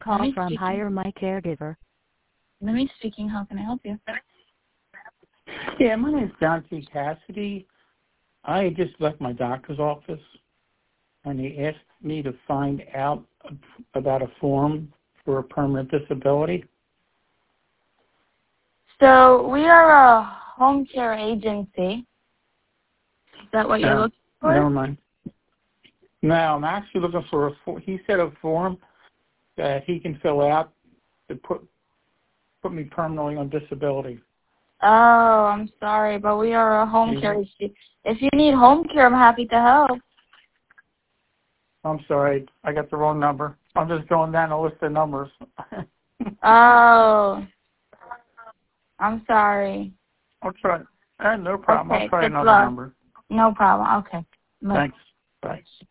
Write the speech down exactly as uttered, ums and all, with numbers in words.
call Lemmy from speaking. Hire My Caregiver. Lemmy speaking. How can I help you? Yeah, my name is John T. Cassidy. I just left my doctor's office, and he asked me to find out about a form for a permanent disability. So we are a home care agency. Is that what you're No, looking for? never mind. No, I'm actually looking for a form. He said a form that he can fill out to put put me permanently on disability. Oh, I'm sorry, but we are a home Yeah. care agency. If you need home care, I'm happy to help. I'm sorry, I got the wrong number. I'm just going down a list of numbers. Oh, I'm sorry. I'll try. Uh, no problem. Okay, I'll try good another luck. number. No problem. Okay. Bye. Thanks. Bye.